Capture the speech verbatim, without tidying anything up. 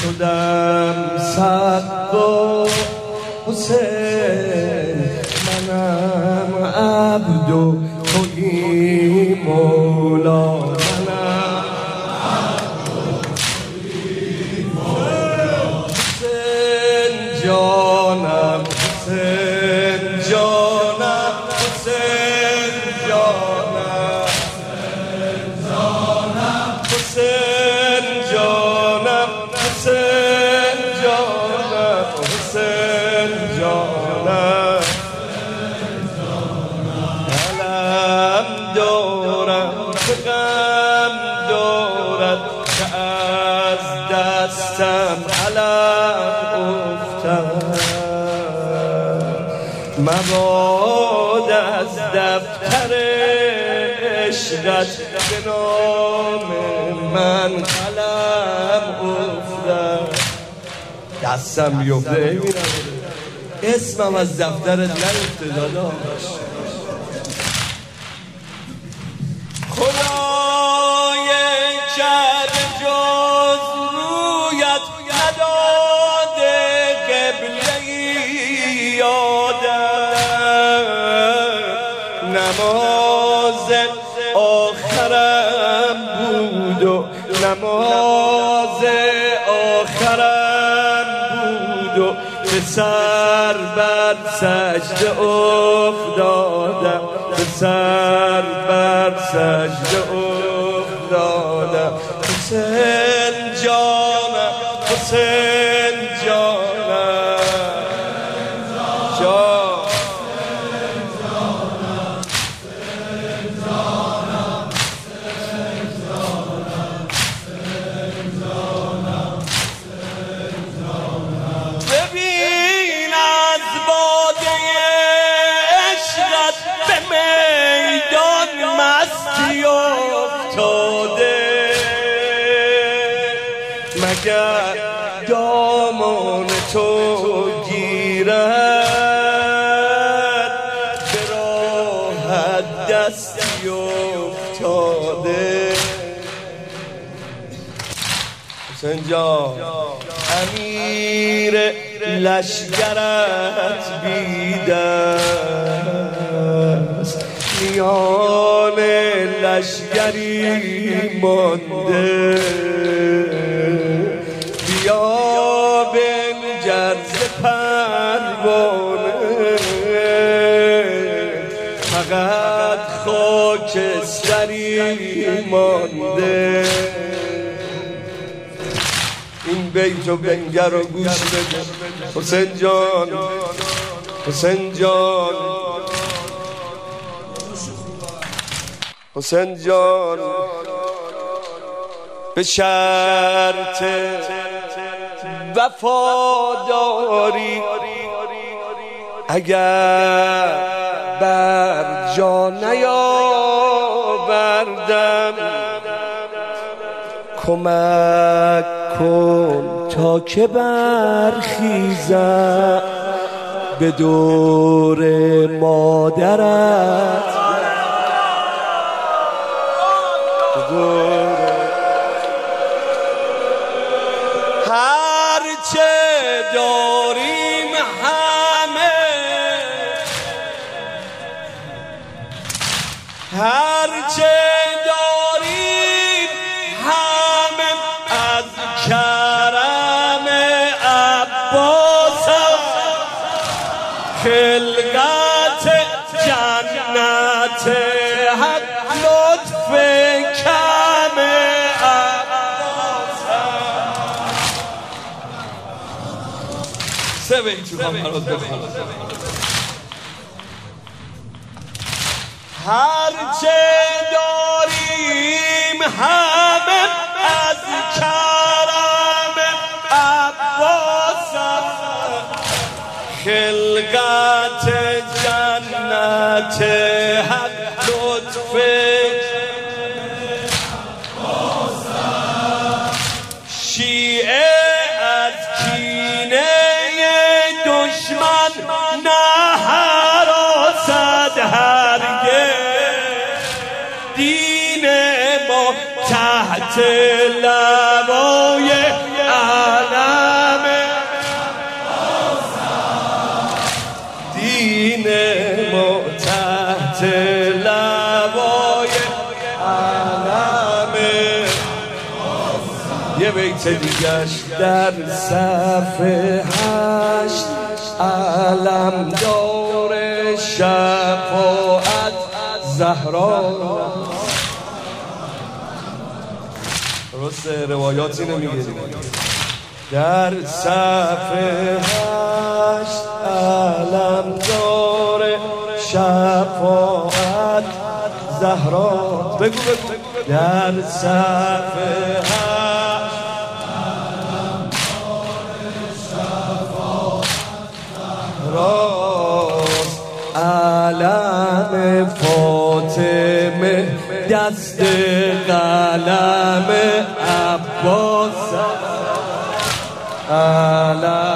شدم صدقا حسین منم عبد و تویی مولا منم عبد و تویی مولا حسین جانم حسین جانم حسین جانم حسین جانم حسین جانم حسین جانم علم دارم که غم دارد که از دستم علم افتد مباد از دفتر عشقت به نام من قلم افتد دستم بیفته اسمم از دفترت نیفته داداش خدای کرد جز رویت نداده قبله یادم نماز آخرم بود و نماز آخرم بود و به سر بر سجده افتادم به سر بر سجده افتادم حسین جانم حسین جانم جان مگر دامان تو گیرد به راحت دستی افتاده حسین جان امیر لشگرت بیدست میان لشگری مانده بیا بنگر ز پروانه فقط خاکستری مانده این بیت و بنگر و گوش بده حسین جان حسین جان حسین جان به شرط وفاداری اگر بر جا نیاوردم کمک کن تا که برخیزم به دور مادرت هرچه داریم همه هرچه داریم همه از کرم عباسم خلقت جنت حق لطف کم عباسم سه بیتو هم برات بخونم هرچه داریم همه از کرم عباسم خلقت جنت حق لطف شیعه از کینه دشمن نه هراسد هرگز دین ما تحت لوای اعلی یه بیت دیگش در صفحه هشت علم دار شفاعت زهرا. درسته روایات اینو میگه در صفحه هشت علم دار شفاعت زهرا. بگو بگو در صفحه هشت علم دار شفاعت زهراست. علم فاطمه دست قلم عباس. علم